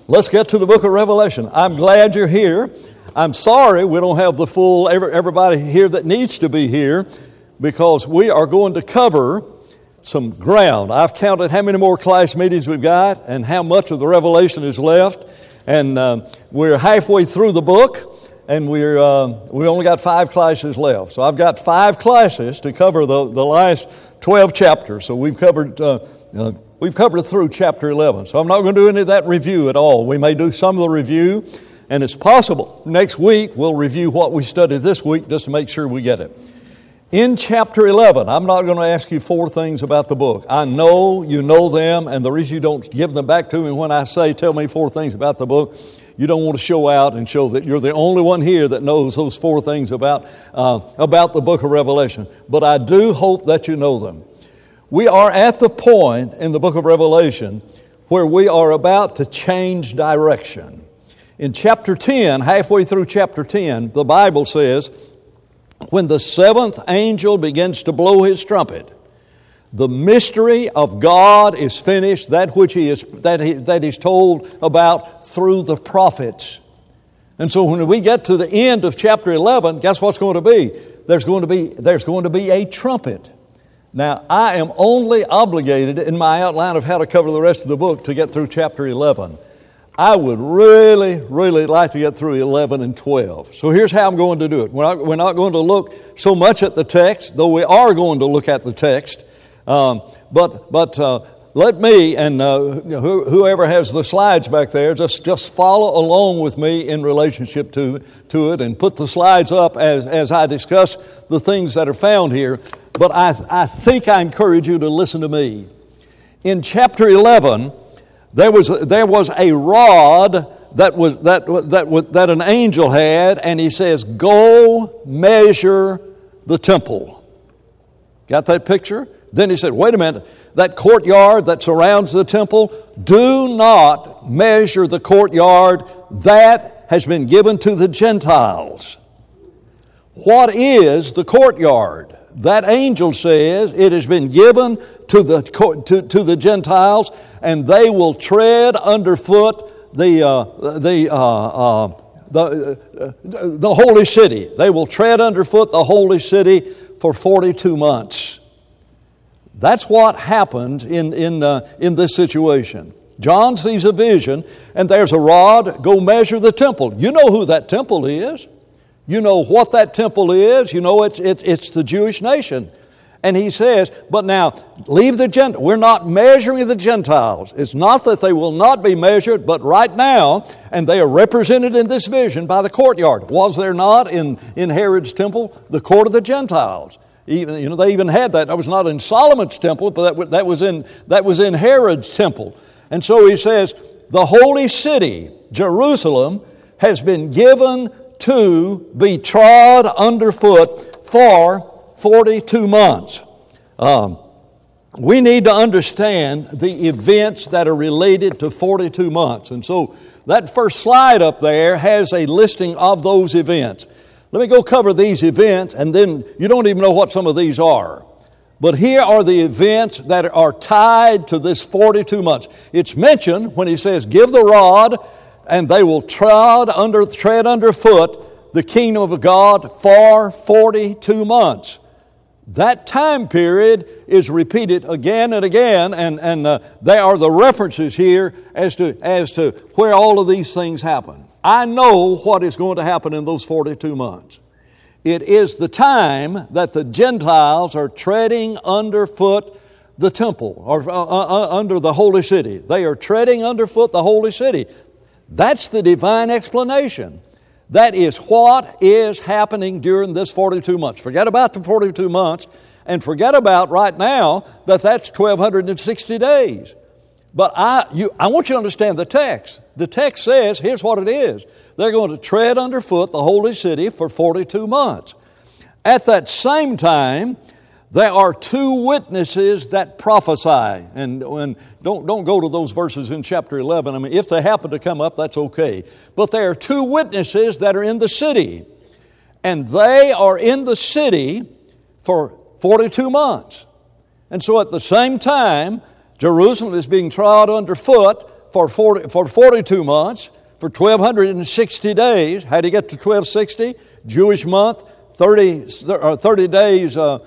Let's get to the book of Revelation. I'm glad you're here. I'm sorry we don't have the full everybody here that needs to be here, because we are going to cover some ground. I've counted how many more class meetings we've got and how much of the Revelation is left. And we're halfway through the book, and we only got 5 classes left. So I've got 5 classes to cover the last 12 chapters. So we've covered through chapter 11. So I'm not going to do any of that review at all. We may do some of the review, and it's possible next week we'll review what we studied this week just to make sure we get it. In chapter 11, I'm not going to ask you 4 things about the book. I know you know them, and the reason you don't give them back to me when I say, tell me 4 things about the book, you don't want to show out and show that you're the only one here that knows those 4 things about the book of Revelation. But I do hope that you know them. We are at the point in the book of Revelation where we are about to change direction. In chapter 10, halfway through chapter 10, the Bible says, when the 7th angel begins to blow his trumpet, the mystery of God is finished, that which that he's told about through the prophets. And so when we get to the end of chapter 11, guess what's going to be? There's going to be a trumpet. Now, I am only obligated in my outline of how to cover the rest of the book to get through chapter 11. I would really, really like to get through 11 and 12. So here's how I'm going to do it. We're not going to look so much at the text, though we are going to look at the text. But let me, and whoever has the slides back there, just follow along with me in relationship to it, and put the slides up as I discuss the things that are found here. But I think I encourage you to listen to me. In chapter 11, there was a rod that an angel had, and he says, "Go measure the temple." Got that picture? Then he said, "Wait a minute, that courtyard that surrounds the temple, do not measure the courtyard. That has been given to the Gentiles." What is the courtyard? That angel says it has been given to the Gentiles, and they will tread underfoot the holy city. They will tread underfoot the holy city for 42 months. That's what happened in this situation. John sees a vision, and there's a rod. Go measure the temple. You know who that temple is. You know what that temple is. You know it's the Jewish nation. And he says, but now, leave the Gentiles. We're not measuring the Gentiles. It's not that they will not be measured, but right now, and they are represented in this vision by the courtyard. Was there not in Herod's temple the court of the Gentiles? Even, they even had that. That was not in Solomon's temple, but that was in Herod's temple. And so he says, the holy city, Jerusalem, has been given to be trod underfoot for 42 months. We need to understand the events that are related to 42 months. And so that first slide up there has a listing of those events. Let me go cover these events, and then you don't even know what some of these are. But here are the events that are tied to this 42 months. It's mentioned when he says, give the rod, and they will tread underfoot the kingdom of God for 42 months. That time period is repeated again and again, and there are the references here as to where all of these things happen. I know what is going to happen in those 42 months. It is the time that the Gentiles are treading underfoot the temple, or under the holy city. They are treading underfoot the holy city. That's the divine explanation. That is what is happening during this 42 months. Forget about the 42 months, and forget about right now that's 1,260 days. But I want you to understand the text. The text says, here's what it is. They're going to tread underfoot the holy city for 42 months. At that same time, there are 2 witnesses that prophesy. And don't go to those verses in chapter 11. I mean, if they happen to come up, that's okay. But there are 2 witnesses that are in the city. And they are in the city for 42 months. And so at the same time, Jerusalem is being trod underfoot for 42 months, for 1,260 days. How do you get to 1,260? Jewish month, 30 days in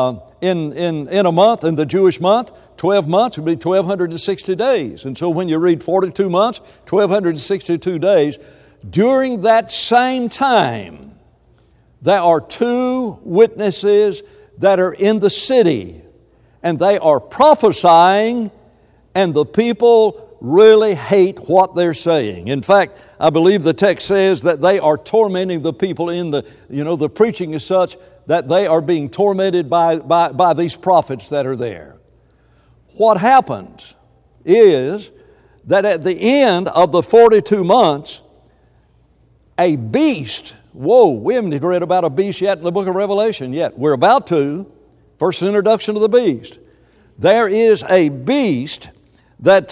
a month, in the Jewish month. 12 months would be 1,260 days. And so when you read 42 months, 1,262 days, during that same time, there are two witnesses that are in the city, and they are prophesying, and the people really hate what they're saying. In fact, I believe the text says that they are tormenting the people in the preaching is such that they are being tormented by these prophets that are there. What happens is that at the end of the 42 months, a beast, we haven't read about a beast yet in the book of Revelation yet. We're about to. First introduction of the beast. There is a beast that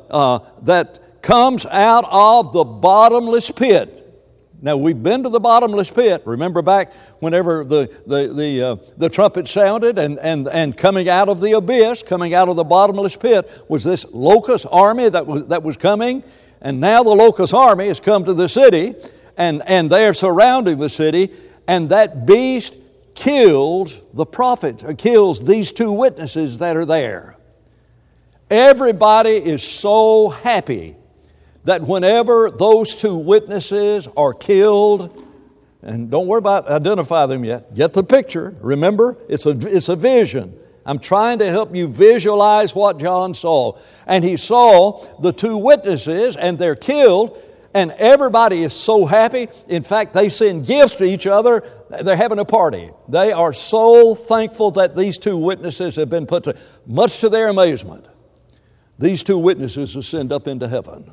comes out of the bottomless pit. Now, we've been to the bottomless pit. Remember back whenever the trumpet sounded and coming out of the abyss, coming out of the bottomless pit, was this locust army that was coming. And now the locust army has come to the city, and they are surrounding the city, and that beast kills the prophets, or kills these two witnesses that are there. Everybody is so happy that whenever those two witnesses are killed, and don't worry about identify them yet, get the picture. Remember, it's a vision. I'm trying to help you visualize what John saw. And he saw the two witnesses, and they're killed, and everybody is so happy. In fact, they send gifts to each other. They're having a party. They are so thankful that these two witnesses have been put to, much to their amazement, these two witnesses ascend up into heaven.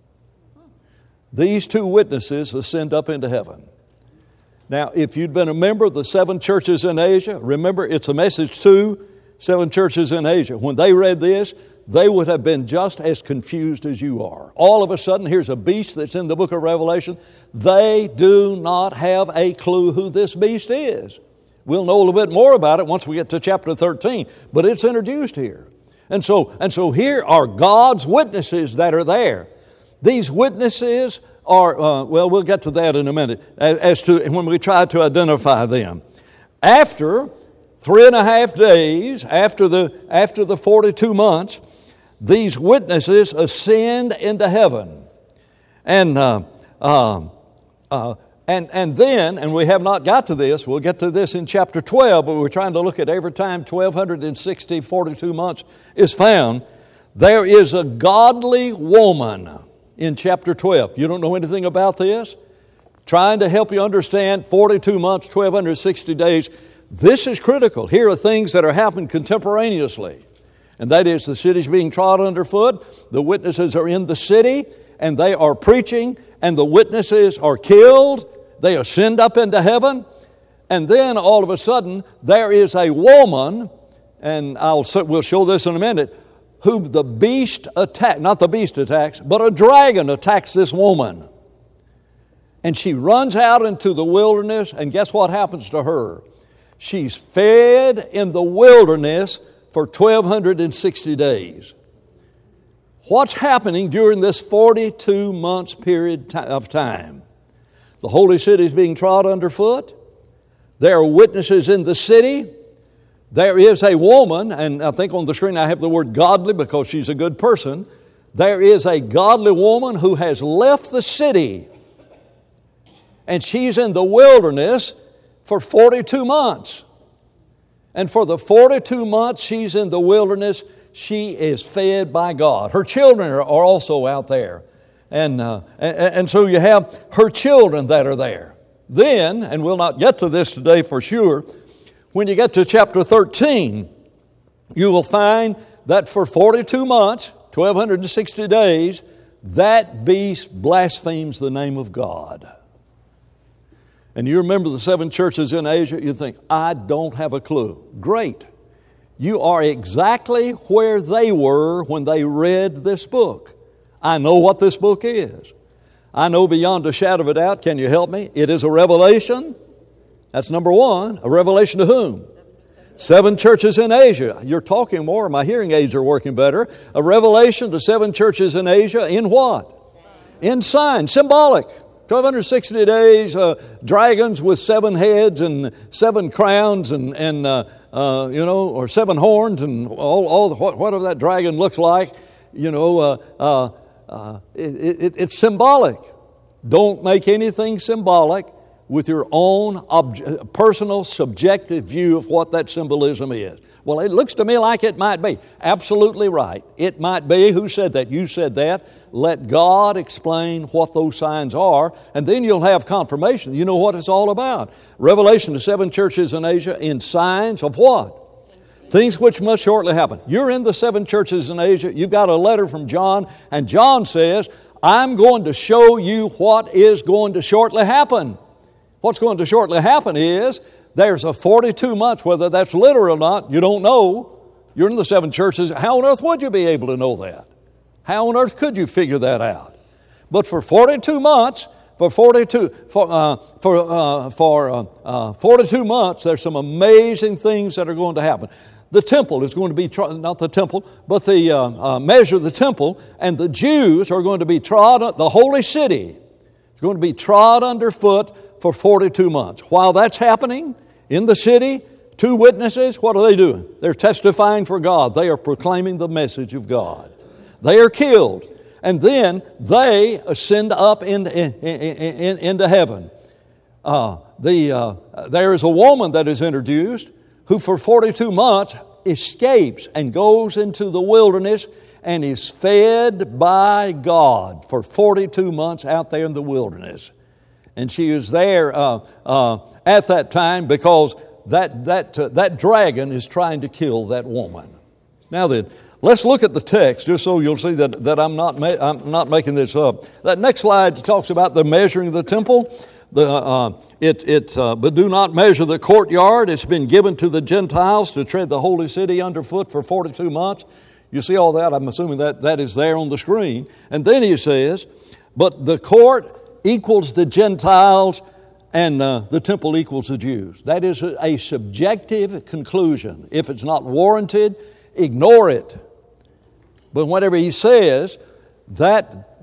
These two witnesses ascend up into heaven. Now, if you'd been a member of the 7 churches in Asia, remember it's a message to 7 churches in Asia. When they read this, they would have been just as confused as you are. All of a sudden, here's a beast that's in the book of Revelation. They do not have a clue who this beast is. We'll know a little bit more about it once we get to chapter 13, but it's introduced here. And so here are God's witnesses that are there. These witnesses are, we'll get to that in a minute, as to when we try to identify them. After 3.5 days, after the 42 months, these witnesses ascend into heaven. And then we have not got to this, we'll get to this in chapter 12, but we're trying to look at every time 1,260, 42 months is found, there is a godly woman in chapter 12. You don't know anything about this? Trying to help you understand 42 months, 1,260 days. This is critical. Here are things that are happening contemporaneously. And that is the city's being trodden underfoot. The witnesses are in the city and they are preaching, and the witnesses are killed. They ascend up into heaven. And then all of a sudden there is a woman, and we'll show this in a minute, whom the beast attacks, not the beast attacks, but a dragon attacks this woman. And she runs out into the wilderness, and guess what happens to her? She's fed in the wilderness for 1,260 days. What's happening during this 42 months period of time? The holy city is being trod underfoot. There are witnesses in the city. There is a woman, and I think on the screen I have the word godly because she's a good person. There is a godly woman who has left the city, and she's in the wilderness for 42 months. And for the 42 months she's in the wilderness, she is fed by God. Her children are also out there. And so you have her children that are there. Then, and we'll not get to this today for sure, when you get to chapter 13, you will find that for 42 months, 1,260 days, that beast blasphemes the name of God. And you remember the 7 churches in Asia, you think, I don't have a clue. Great. You are exactly where they were when they read this book. I know what this book is. I know beyond a shadow of a doubt. Can you help me? It is a revelation. That's number one. A revelation to whom? 7 churches in Asia. You're talking more. My hearing aids are working better. A revelation to 7 churches in Asia in what? In signs, symbolic. 1260 days, dragons with 7 heads and 7 crowns and or 7 horns and all whatever that dragon looks like. It's symbolic. Don't make anything symbolic with your own personal, subjective view of what that symbolism is. Well, it looks to me like it might be. Absolutely right. It might be. Who said that? You said that. Let God explain what those signs are, and then you'll have confirmation. You know what it's all about. Revelation to 7 churches in Asia in signs of what? Things which must shortly happen. You're in the 7 churches in Asia. You've got a letter from John, and John says, I'm going to show you what is going to shortly happen. What's going to shortly happen is there's a 42 months, whether that's literal or not, you don't know. You're in the 7 churches. How on earth would you be able to know that? How on earth could you figure that out? But for 42 months, for 42 months, there's some amazing things that are going to happen. The temple is going to be, not the temple, but the measure of the temple, and the Jews are going to be trod, the holy city is going to be trod underfoot for 42 months. While that's happening in the city, 2 witnesses, what are they doing? They're testifying for God. They are proclaiming the message of God. They are killed, and then they ascend up into heaven. There is a woman that is introduced who for 42 months escapes and goes into the wilderness and is fed by God for 42 months out there in the wilderness. And she is there at that time because that dragon is trying to kill that woman. Now then, let's look at the text just so you'll see that I'm not making this up. That next slide talks about the measuring of the temple. But do not measure the courtyard. It's been given to the Gentiles to tread the holy city underfoot for 42 months. You see all that? I'm assuming that is there on the screen. And then he says, but the court equals the Gentiles and the temple equals the Jews. That is a subjective conclusion. If it's not warranted, ignore it. But whatever he says, that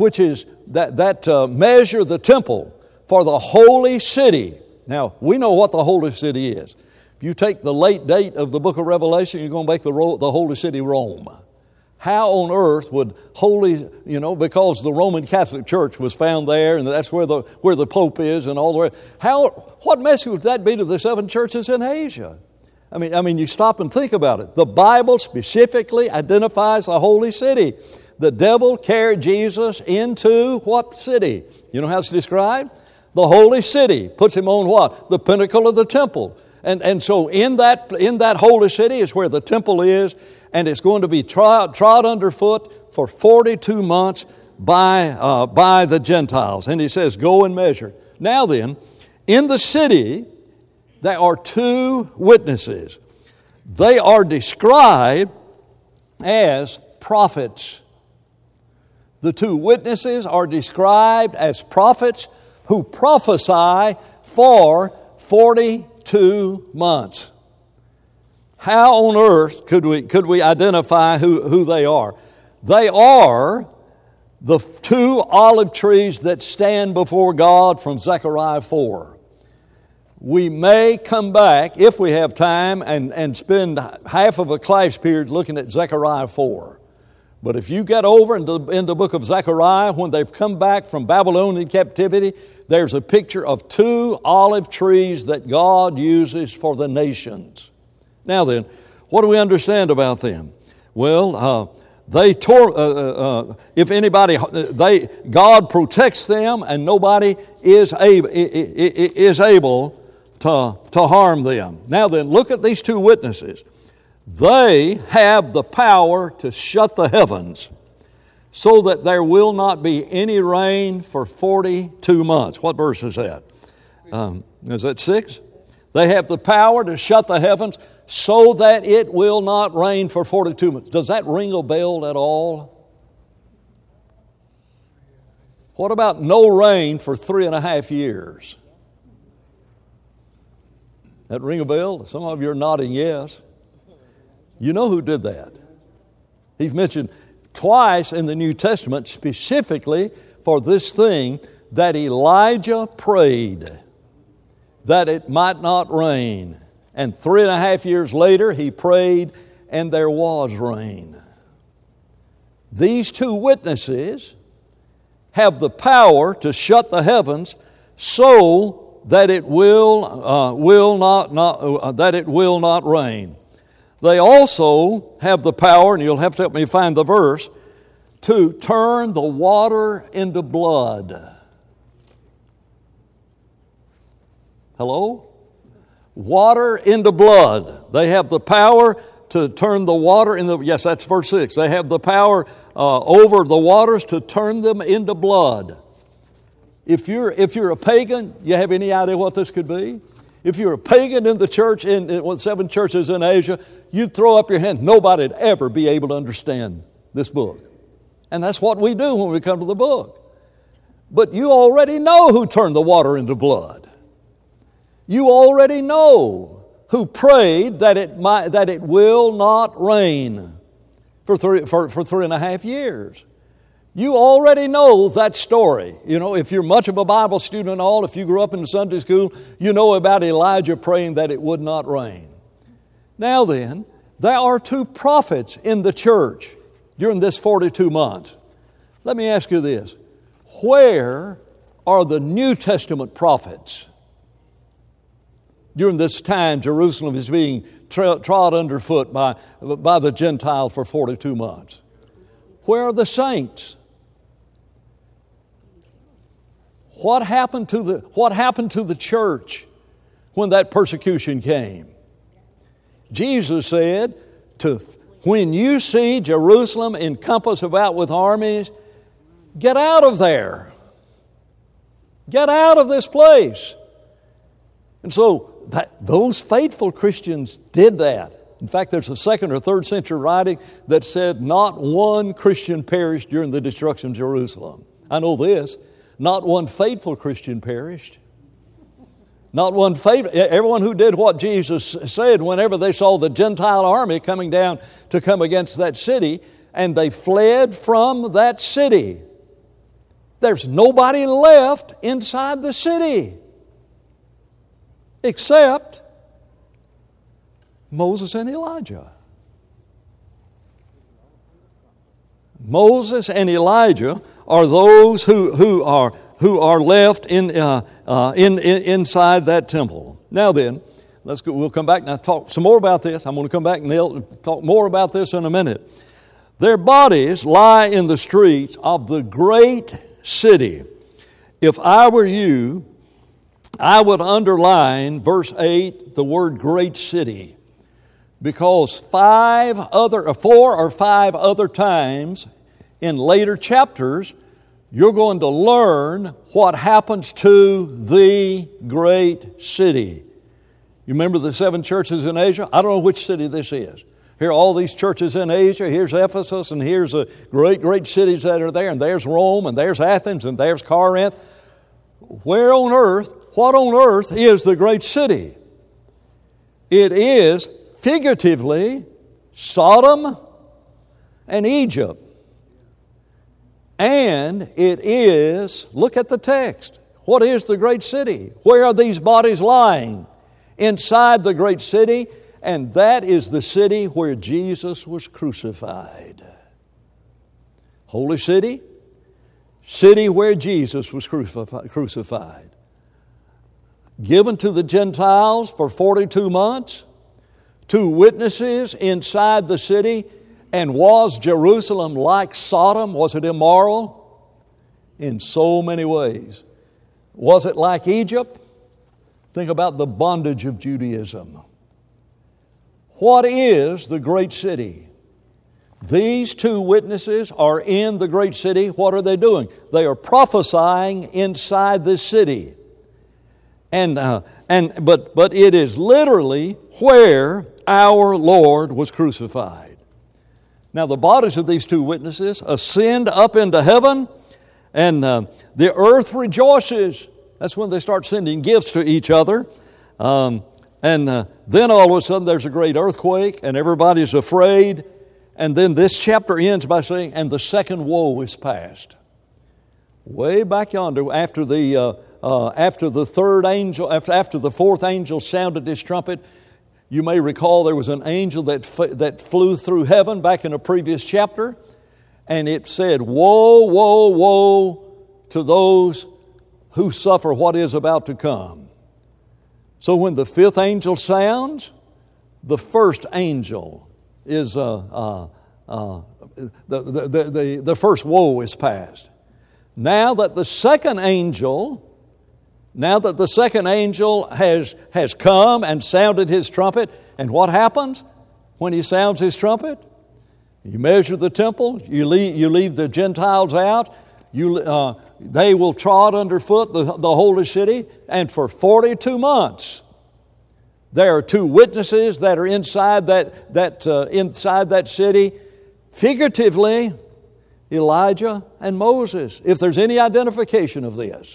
measure the temple for the holy city. Now, we know what the holy city is. If you take the late date of the book of Revelation, you're going to make the holy city Rome. How on earth would because the Roman Catholic Church was found there, and that's where the Pope is, and all the rest. What message would that be to the 7 churches in Asia? I mean, you stop and think about it. The Bible specifically identifies the holy city. The devil carried Jesus into what city? You know how it's described? The holy city. Puts him on what? The pinnacle of the temple. And so in that holy city is where the temple is, and it's going to be trod underfoot for 42 months by the Gentiles. And he says, go and measure. Now then, in the city, there are 2 witnesses. They are described as prophets. The 2 witnesses are described as prophets who prophesy for 42 months. How on earth could we identify who they are? They are the 2 olive trees that stand before God from Zechariah 4. We may come back, if we have time, and spend half of a class period looking at Zechariah 4. But if you get over in the book of Zechariah, when they've come back from Babylonian captivity, there's a picture of 2 olive trees that God uses for the nations. Now then, what do we understand about them? Well, God protects them, and nobody is able to harm them. Now then, look at these 2 witnesses. They have the power to shut the heavens so that there will not be any rain for 42 months. What verse is that? Is that 6? They have the power to shut the heavens so that it will not rain for 42 months. Does that ring a bell at all? What about no rain for 3.5 years? That ring a bell? Some of you are nodding yes. You know who did that. He's mentioned twice in the New Testament specifically for this thing, that Elijah prayed that it might not rain. And 3.5 years later he prayed and there was rain. These two witnesses have the power to shut the heavens so that it will not rain. They also have the power, and you'll have to help me find the verse, to turn the water into blood. Hello? Water into blood. They have the power to turn the water into, yes, that's verse 6. They have the power over the waters to turn them into blood. If you're a pagan, you have any idea what this could be? If you're a pagan in the church, in 7 churches in Asia, you'd throw up your hand. Nobody'd ever be able to understand this book. And that's what we do when we come to the book. But you already know who turned the water into blood. You already know who prayed that it will not rain for 3.5 years. You already know that story. You know, if you're much of a Bible student and all, if you grew up in Sunday school, you know about Elijah praying that it would not rain. Now then, there are 2 prophets in the church during this 42 months. Let me ask you this. Where are the New Testament prophets? During this time, Jerusalem is being trod underfoot by the Gentile for 42 months. Where are the saints? What happened to the church when that persecution came? Jesus said, when you see Jerusalem encompassed about with armies, get out of there. Get out of this place. And so those faithful Christians did that. In fact, there's a 2nd or 3rd century writing that said not one Christian perished during the destruction of Jerusalem. I know this. Not one faithful Christian perished. Not one faithful. Everyone who did what Jesus said whenever they saw the Gentile army coming down to come against that city, and they fled from that city. There's nobody left inside the city except Moses and Elijah. Moses and Elijah are those who are left inside that temple. Now then, let's go. We'll come back and talk some more about this. I'm going to come back and talk more about this in a minute. Their bodies lie in the streets of the great city. If I were you, I would underline verse 8, the word great city, because 4 or 5 other times in later chapters, you're going to learn what happens to the great city. You remember the 7 churches in Asia? I don't know which city this is. Here are all these churches in Asia. Here's Ephesus, and here's the great cities that are there, and there's Rome, and there's Athens, and there's Corinth. What on earth is the great city? It is, figuratively, Sodom and Egypt. And it is, look at the text. What is the great city? Where are these bodies lying? Inside the great city, and that is the city where Jesus was crucified. Holy city, city where Jesus was crucified. Given to the Gentiles for 42 months, 2 witnesses inside the city. And was Jerusalem like Sodom? Was it immoral? In so many ways. Was it like Egypt? Think about the bondage of Judaism. What is the great city? These 2 witnesses are in the great city. What are they doing? They are prophesying inside this city. But it is literally where our Lord was crucified. Now the bodies of these 2 witnesses ascend up into heaven, and the earth rejoices. That's when they start sending gifts to each other. And then all of a sudden there's a great earthquake and everybody's afraid. And then this chapter ends by saying, and the second woe is past. Way back yonder, after the fourth angel sounded his trumpet, you may recall there was an angel that flew through heaven back in a previous chapter, and it said, woe, woe, woe to those who suffer what is about to come. So when the fifth angel sounds, the first angel is the first woe is past. Now that the second angel has come and sounded his trumpet, and what happens when he sounds his trumpet? You measure the temple, you leave the Gentiles out, they will trod underfoot the holy city, and for 42 months there are two witnesses that are inside that city, figuratively Elijah and Moses. If there's any identification of this,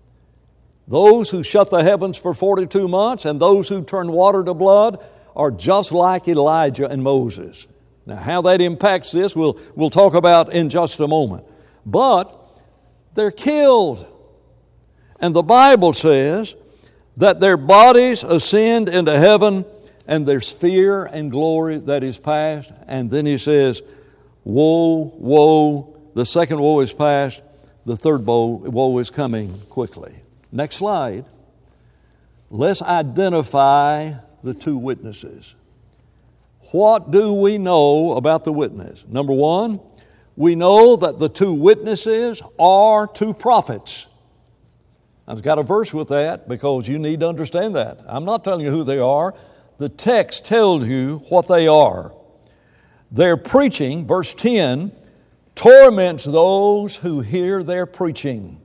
those who shut the heavens for 42 months and those who turn water to blood are just like Elijah and Moses. Now, how that impacts this, we'll talk about in just a moment. But they're killed. And the Bible says that their bodies ascend into heaven, and there's fear and glory that is past. And then he says, woe, woe, the second woe is past, the third woe is coming quickly. Next slide. Let's identify the two witnesses. What do we know about the witness? Number one, we know that the two witnesses are two prophets. I've got a verse with that because you need to understand that. I'm not telling you who they are. The text tells you what they are. Their preaching, verse 10, torments those who hear their preaching.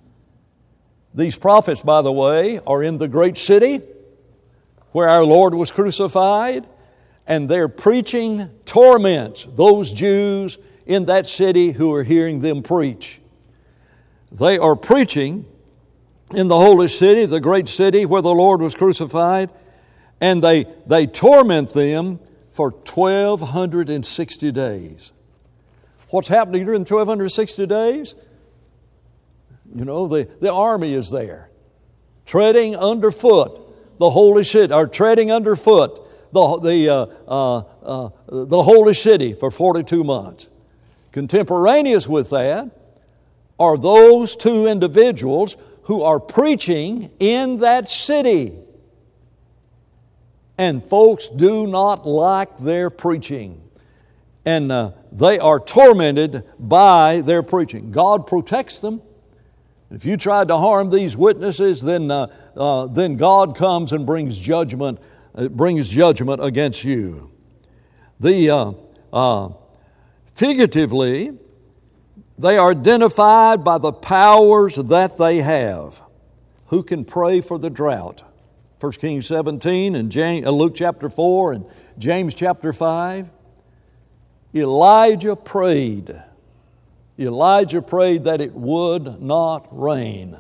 These prophets, by the way, are in the great city where our Lord was crucified, and their preaching torments those Jews in that city who are hearing them preach. They are preaching in the holy city, the great city where the Lord was crucified, and they torment them for 1,260 days. What's happening during 1,260 days? You know, the army is there, treading underfoot the holy city, or treading underfoot the holy city for 42 months. Contemporaneous with that are those two individuals who are preaching in that city. And folks do not like their preaching. And they are tormented by their preaching. God protects them. If you tried to harm these witnesses, then God comes and brings judgment against you. Figuratively, they are identified by the powers that they have. Who can pray for the drought? 1 Kings 17 and Luke chapter 4 and James chapter 5. Elijah prayed that it would not rain.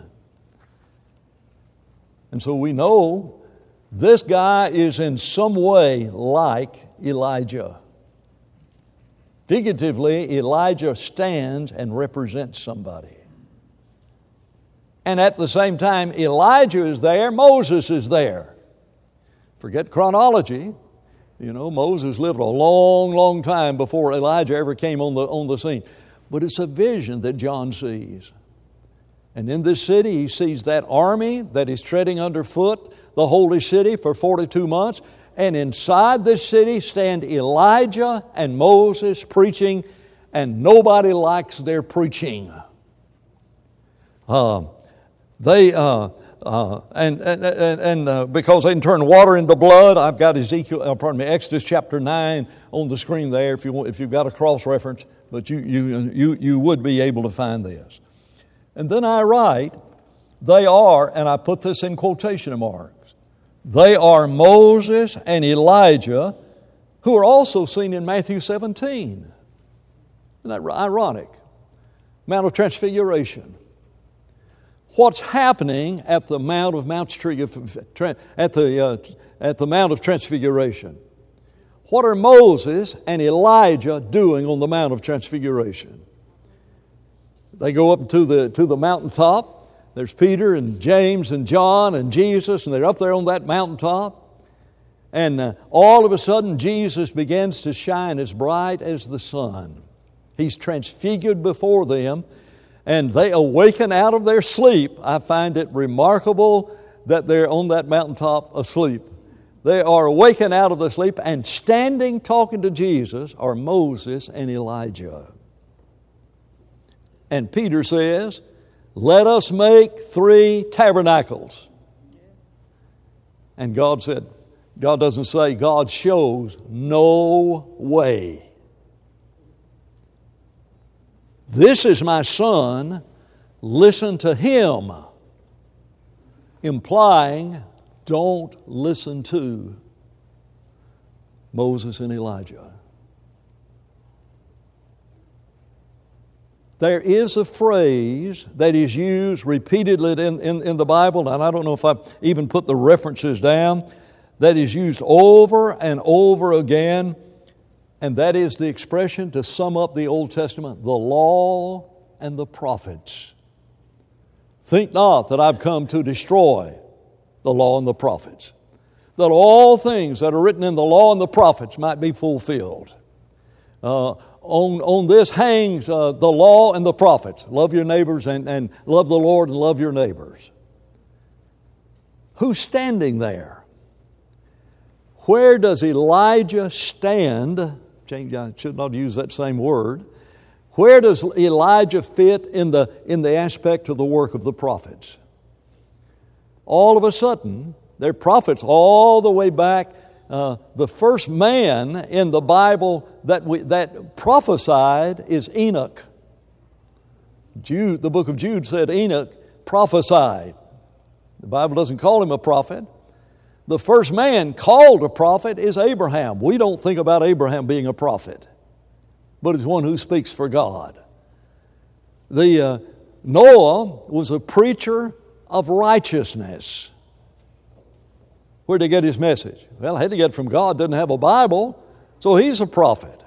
And so we know this guy is in some way like Elijah. Figuratively, Elijah stands and represents somebody. And at the same time, Elijah is there, Moses is there. Forget chronology. You know, Moses lived a long, long time before Elijah ever came on the scene. But it's a vision that John sees. And in this city, he sees that army that is treading underfoot the holy city for 42 months. And inside this city stand Elijah and Moses preaching, and nobody likes their preaching. Because they can turn water into blood. I've got Exodus chapter 9 on the screen there if you've got a cross reference, but you would be able to find this. And then I write, they are, and I put this in quotation marks, they are Moses and Elijah, who are also seen in Matthew 17. Isn't that ironic? Mount of Transfiguration. what's happening at the Mount of Transfiguration. What are Moses and Elijah doing on the Mount of Transfiguration? They go up to the mountaintop. There's Peter and James and John and Jesus, and they're up there on that mountaintop. And all of a sudden, Jesus begins to shine as bright as the sun. He's transfigured before them, and they awaken out of their sleep. I find it remarkable that they're on that mountaintop asleep. They are awakened out of the sleep, and standing talking to Jesus are Moses and Elijah. And Peter says, "Let us make 3 tabernacles." And God said, God doesn't say, God shows no way. This is my son, listen to him. Implying, don't listen to Moses and Elijah. There is a phrase that is used repeatedly in the Bible, and I don't know if I even put the references down, that is used over and over again, and that is the expression, to sum up the Old Testament, the law and the prophets. Think not that I've come to destroy the law and the prophets, that all things that are written in the law and the prophets might be fulfilled. On this hangs the law and the prophets. Love your neighbors and love the Lord and love your neighbors. Who's standing there? Where does Elijah stand? I should not use that same word. Where does Elijah fit in the aspect of the work of the prophets? All of a sudden, they're prophets all the way back. The first man in the Bible that prophesied is Enoch. The book of Jude said Enoch prophesied. The Bible doesn't call him a prophet. The first man called a prophet is Abraham. We don't think about Abraham being a prophet, but he's one who speaks for God. Noah was a preacher of righteousness. Where did he get his message? Well, he had to get it from God, didn't have a Bible, so he's a prophet.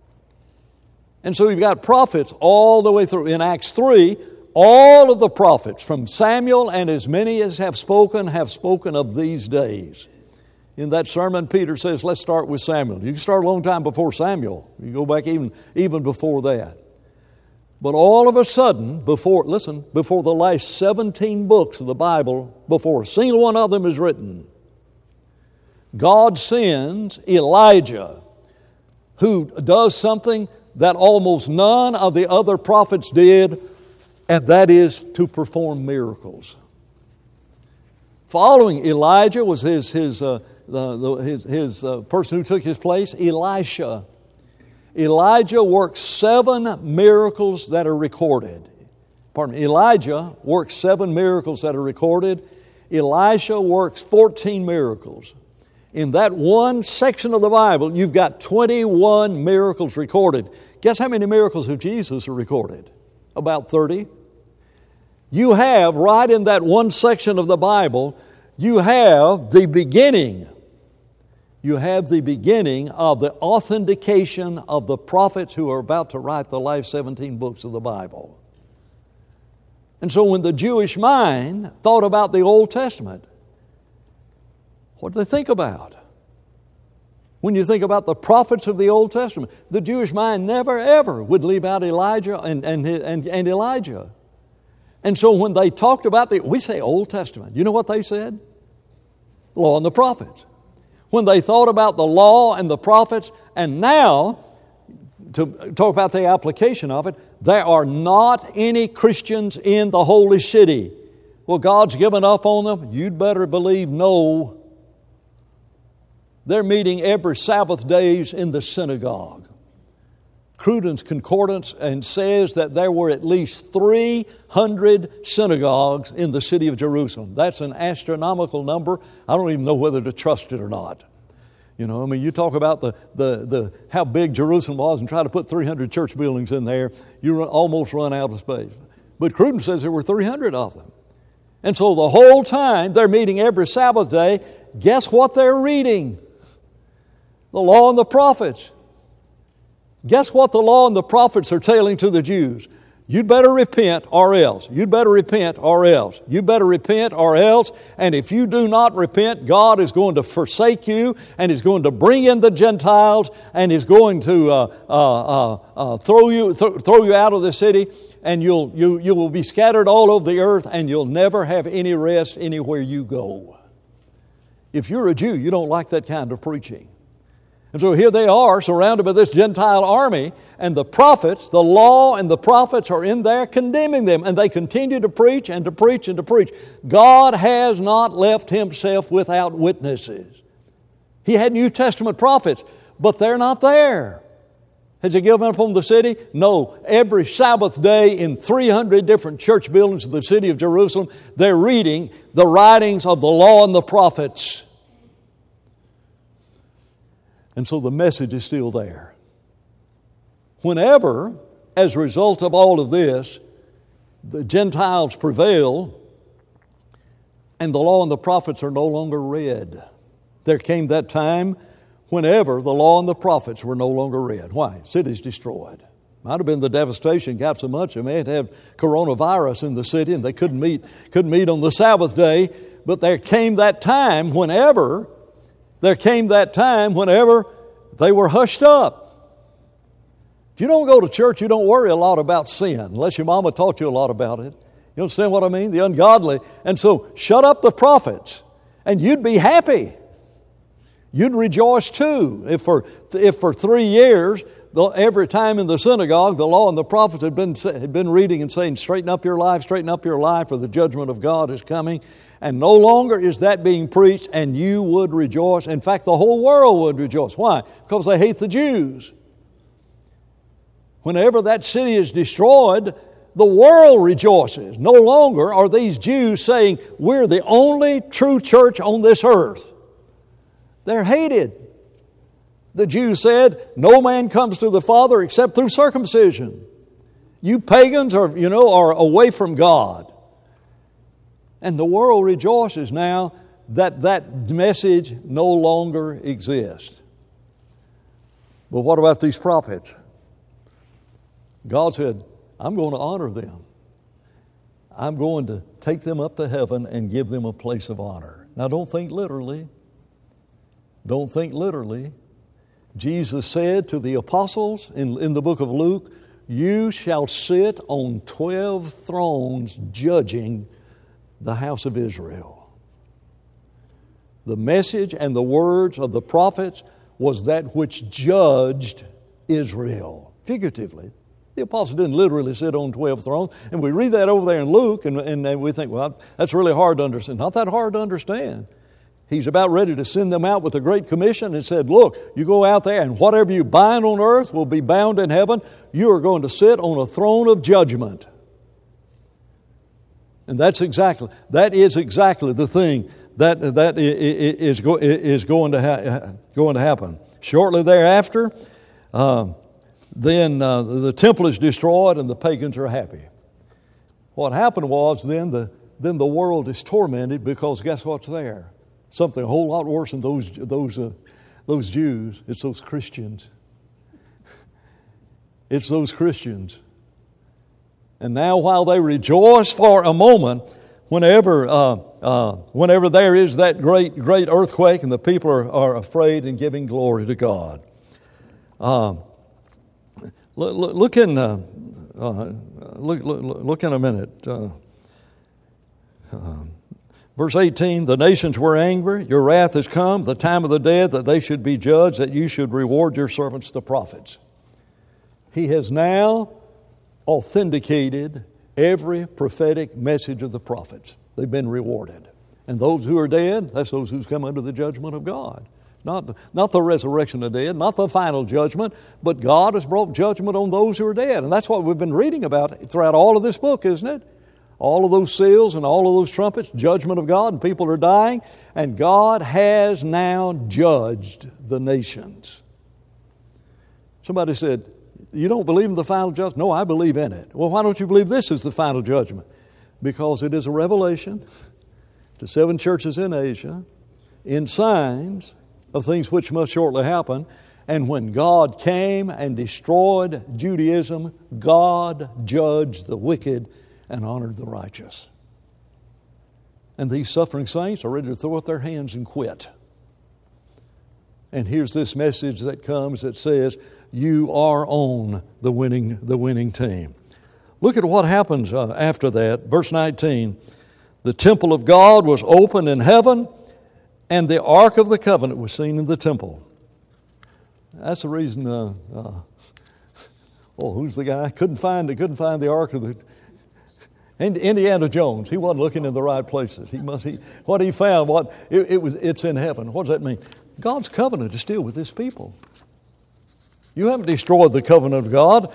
And so you've got prophets all the way through. In Acts 3, all of the prophets, from Samuel and as many as have spoken of these days. In that sermon, Peter says, let's start with Samuel. You can start a long time before Samuel. You go back even before that. But all of a sudden, before the last 17 books of the Bible, before a single one of them is written, God sends Elijah, who does something that almost none of the other prophets did, and that is to perform miracles. Following Elijah was his person who took his place, Elisha. Elijah worked 7 miracles that are recorded. Elijah worked 7 miracles that are recorded. Elisha works 14 miracles. In that one section of the Bible, you've got 21 miracles recorded. Guess how many miracles of Jesus are recorded? About 30. You have, right in that one section of the Bible, you have the beginning. You have the beginning of the authentication of the prophets who are about to write the last 17 books of the Bible. And so when the Jewish mind thought about the Old Testament, what did they think about? When you think about the prophets of the Old Testament, the Jewish mind never ever would leave out Elijah and Elijah. And so when they talked about we say Old Testament, you know what they said? Law and the prophets. When they thought about the law and the prophets, and now, to talk about the application of it, there are not any Christians in the holy city. Well, God's given up on them. You'd better believe no. They're meeting every Sabbath days in the synagogue. Cruden's Concordance and says that there were at least 300 synagogues in the city of Jerusalem. That's an astronomical number. I don't even know whether to trust it or not. You talk about the how big Jerusalem was and try to put 300 church buildings in there, you almost run out of space. But Cruden says there were 300 of them. And so the whole time they're meeting every Sabbath day, guess what they're reading? The law and the prophets. Guess what the law and the prophets are telling to the Jews? You'd better repent or else. You'd better repent or else. You better repent or else. And if you do not repent, God is going to forsake you, and He's going to bring in the Gentiles, and He's going to throw you out of the city, and you will be scattered all over the earth, and you'll never have any rest anywhere you go. If you're a Jew, you don't like that kind of preaching. And so here they are, surrounded by this Gentile army, and the prophets, the law and the prophets are in there condemning them, and they continue to preach and to preach and to preach. God has not left Himself without witnesses. He had New Testament prophets, but they're not there. Has He given up on the city? No. Every Sabbath day in 300 different church buildings of the city of Jerusalem, they're reading the writings of the law and the prophets. And so the message is still there. Whenever, as a result of all of this, the Gentiles prevail and the law and the prophets are no longer read, there came that time whenever the law and the prophets were no longer read. Why? Cities destroyed. Might have been the devastation got so much they had to have coronavirus in the city and they couldn't meet on the Sabbath day. But there came that time whenever they were hushed up. If you don't go to church, you don't worry a lot about sin, unless your mama taught you a lot about it. You understand what I mean? The ungodly. And so, shut up the prophets, and you'd be happy. You'd rejoice too. If for 3 years, every time in the synagogue, the law and the prophets had been reading and saying, straighten up your life, for the judgment of God is coming. And no longer is that being preached, and you would rejoice. In fact, the whole world would rejoice. Why? Because they hate the Jews. Whenever that city is destroyed, the world rejoices. No longer are these Jews saying, we're the only true church on this earth. They're hated. The Jews said, no man comes to the Father except through circumcision. You pagans are away from God. And the world rejoices now that message no longer exists. But what about these prophets? God said, I'm going to honor them. I'm going to take them up to heaven and give them a place of honor. Now don't think literally. Don't think literally. Jesus said to the apostles in the book of Luke, you shall sit on 12 thrones judging the house of Israel. The message and the words of the prophets was that which judged Israel. Figuratively. The apostles didn't literally sit on 12 thrones. And we read that over there in Luke and we think, well, that's really hard to understand. Not that hard to understand. He's about ready to send them out with a great commission and said, look, you go out there and whatever you bind on earth will be bound in heaven. You are going to sit on a throne of judgment. And that is exactly the thing that is going to happen. Shortly thereafter, then the temple is destroyed and the pagans are happy. What happened was then the world is tormented because guess what's there? Something a whole lot worse than those Jews. It's those Christians. It's those Christians. And now while they rejoice for a moment, whenever there is that great earthquake and the people are afraid and giving glory to God. Look in a minute. Verse 18, the nations were angry, your wrath has come, the time of the dead that they should be judged, that you should reward your servants the prophets. He has now authenticated every prophetic message of the prophets. They've been rewarded. And those who are dead, that's those who's come under the judgment of God. Not the resurrection of the dead, not the final judgment, but God has brought judgment on those who are dead. And that's what we've been reading about throughout all of this book, isn't it? All of those seals and all of those trumpets, judgment of God, and people are dying. And God has now judged the nations. Somebody said, you don't believe in the final judgment? No, I believe in it. Well, why don't you believe this is the final judgment? because it is a revelation to 7 churches in Asia in signs of things which must shortly happen. And when God came and destroyed Judaism, God judged the wicked and honored the righteous. And these suffering saints are ready to throw up their hands and quit. And here's this message that comes that says, you are on the winning team. Look at what happens after that. Verse 19, the temple of God was opened in heaven, and the Ark of the Covenant was seen in the temple. That's the reason, who's the guy? Couldn't find the Ark of the... Indiana Jones, he wasn't looking in the right places. What he found, it's in heaven. What does that mean? God's covenant is still with His people. You haven't destroyed the covenant of God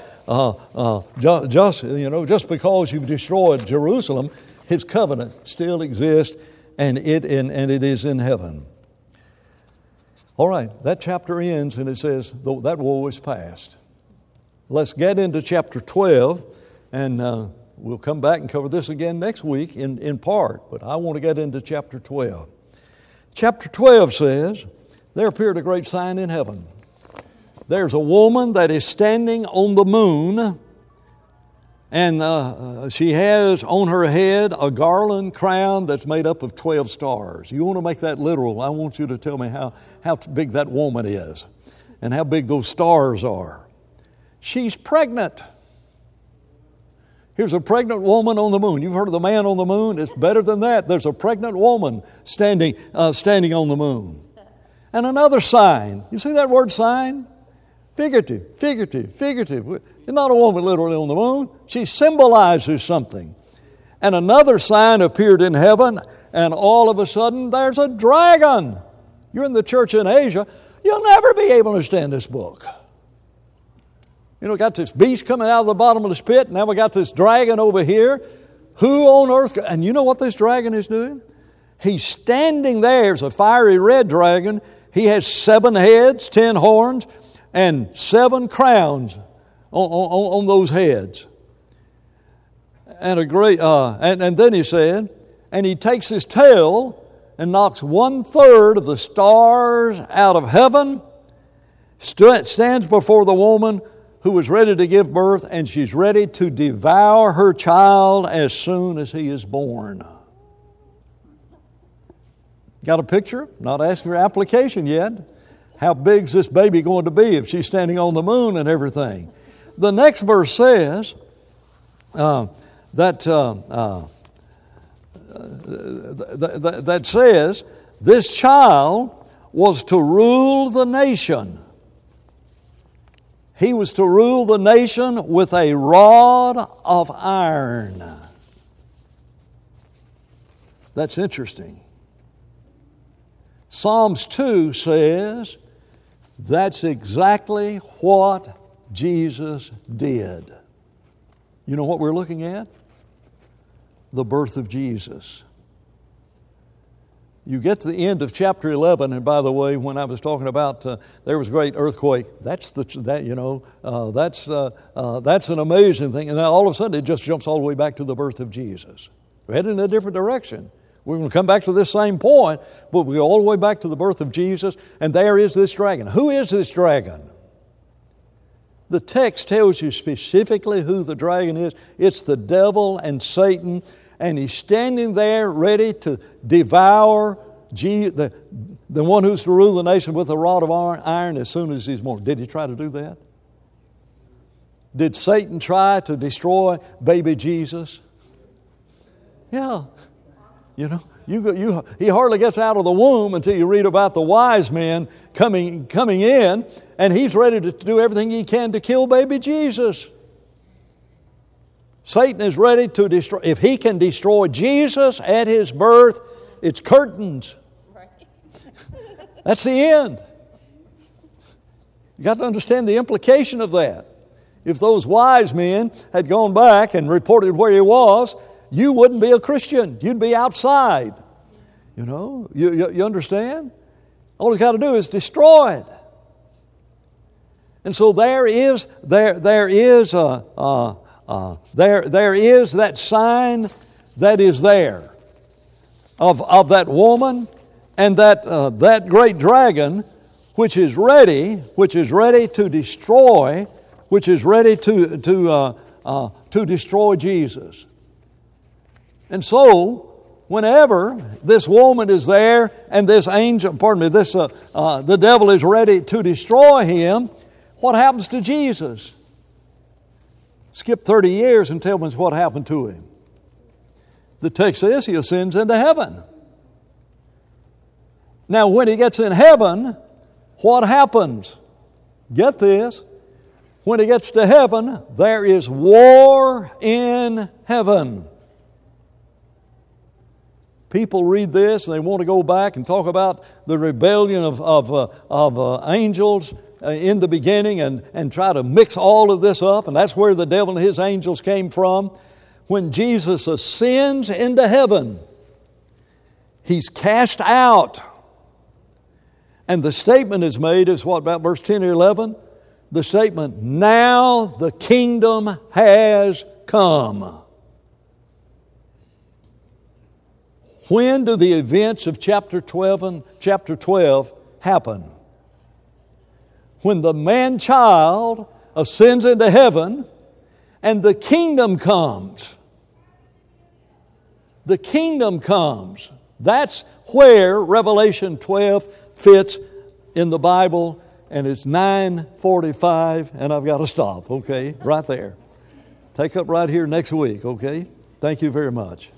just because you've destroyed Jerusalem. His covenant still exists, and it is in heaven. All right, that chapter ends, and it says that woe is past. Let's get into chapter 12, and we'll come back and cover this again next week in part, but I want to get into chapter 12. Chapter 12 says, there appeared a great sign in heaven. There's a woman that is standing on the moon, and she has on her head a garland crown that's made up of 12 stars. You want to make that literal? I want you to tell me how big that woman is and how big those stars are. She's pregnant. Here's a pregnant woman on the moon. You've heard of the man on the moon? It's better than that. There's a pregnant woman standing on the moon. And another sign. You see that word sign? Figurative. It's not a woman literally on the moon. She symbolizes something. And another sign appeared in heaven, and all of a sudden there's a dragon. You're in the church in Asia. You'll never be able to understand this book. You know, got this beast coming out of the bottom of this pit. Now we got this dragon over here. Who on earth? And you know what this dragon is doing? He's standing there as a fiery red dragon. He has 7 heads, 10 horns, and 7 crowns on those heads. And and then he said, and he takes his tail and knocks 1/3 of the stars out of heaven, stands before the woman who was ready to give birth, and she's ready to devour her child as soon as he is born. Got a picture? Not asking for application yet. How big's this baby going to be if she's standing on the moon and everything? The next verse says that says this child was to rule the nation. He was to rule the nation with a rod of iron. That's interesting. Psalms 2 says that's exactly what Jesus did. You know what we're looking at? The birth of Jesus. You get to the end of chapter 11, and by the way, when I was talking about there was a great earthquake, that's an amazing thing. And then all of a sudden, it just jumps all the way back to the birth of Jesus. We're heading in a different direction. We're going to come back to this same point, but we go all the way back to the birth of Jesus, and there is this dragon. Who is this dragon? The text tells you specifically who the dragon is. It's the devil and Satan, and he's standing there ready to devour the one who's to rule the nation with a rod of iron as soon as he's born. Did he try to do that? Did Satan try to destroy baby Jesus? Yeah. You know, he hardly gets out of the womb until you read about the wise men coming in, and he's ready to do everything he can to kill baby Jesus. Satan is ready to destroy. If he can destroy Jesus at his birth, it's curtains. Right. That's the end. You got to understand the implication of that. If those wise men had gone back and reported where he was, you wouldn't be a Christian. You'd be outside. You know, you understand? All you got to do is destroy it. And so there is that sign that is there of that woman and that great dragon, which is ready to destroy, which is ready to destroy Jesus. And so, whenever this woman is there and this angel, the devil is ready to destroy him, what happens to Jesus? Skip 30 years and tell me what happened to him. The text says he ascends into heaven. Now, when he gets in heaven, what happens? Get this. When he gets to heaven, there is war in heaven. People read this and they want to go back and talk about the rebellion of angels in the beginning and try to mix all of this up. And that's where the devil and his angels came from. When Jesus ascends into heaven, he's cast out. And the statement is made, is what, about verse 10 or 11? The statement, now the kingdom has come. When do the events of chapter 12 happen? When the man-child ascends into heaven and the kingdom comes. The kingdom comes. That's where Revelation 12 fits in the Bible, and it's 9:45, and I've got to stop, okay? Right there. Take up right here next week, okay? Thank you very much.